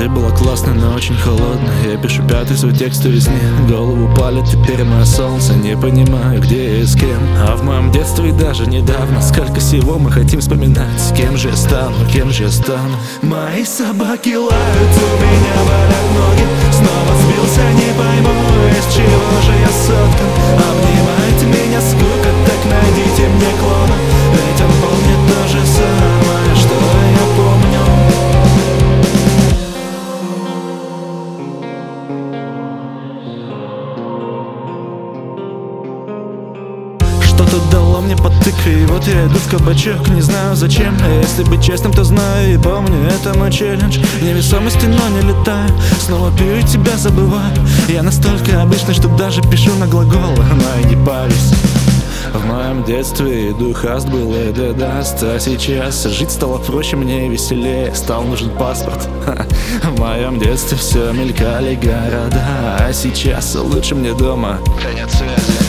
Все было классно, но очень холодно. Я пишу пятый свой текст о весне. Голову палит теперь мое солнце. Не понимаю, где я и с кем. А в моем детстве и даже недавно сколько всего мы хотим вспоминать. Кем же я стану, кем же я стану? Мои собаки лают, у меня болят ноги. Снова сбился, не пойму, из чего же я соткан. Обнимает меня скука, так найдите мне клона. Ведь он помнит то же самое, что я помню. Что-то дало мне по тыкве, и вот я иду в кабачок, не знаю зачем. А если быть честным, то знаю и помню, это мой челлендж. Невесомости, но не летаю, снова пью и тебя забываю. Я настолько обычный, что даже пишу на глаголы, но и не парюсь. В моем детстве духаст был и даст, а сейчас жить стало проще, мне веселее, стал нужен паспорт. В моем детстве все мелькали города, а сейчас лучше мне дома. Конец связи.